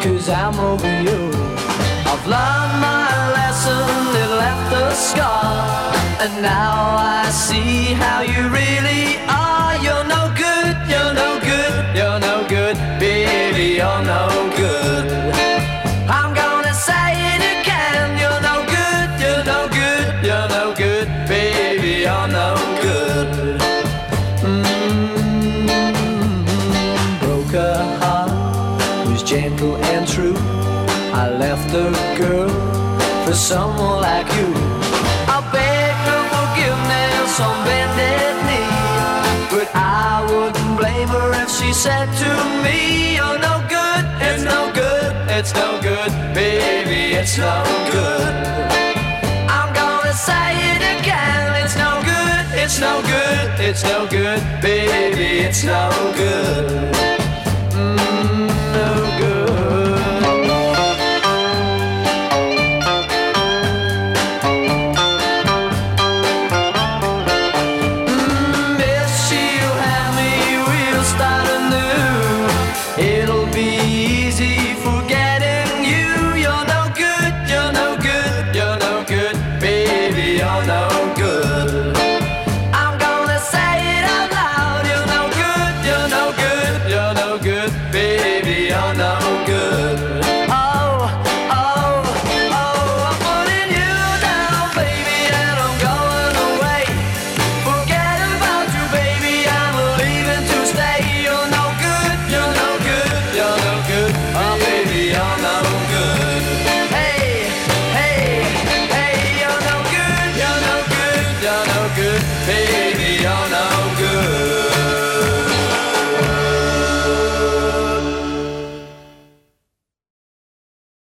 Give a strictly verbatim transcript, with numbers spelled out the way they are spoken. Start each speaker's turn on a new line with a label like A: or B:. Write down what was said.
A: 'cause I'm over you. I've learned my lesson, it left a scar, and now I see how you really are. You're no good, you're no good, you're no good, baby, you're no good. I'm gonna say it again, you're no good, you're no good, you're no good, baby, you're no good. Mm-hmm. Broke her heart, was gentle and true. I left the girl for someone like you. I beg her forgiveness on bended knee, but I wouldn't blame her if she said to me, you're no good, it's no good, it's no good, baby, it's no good. I'm gonna say it again, it's no good, it's no good, it's no good, baby, it's no good. Mm, no good.
B: Baby, you're no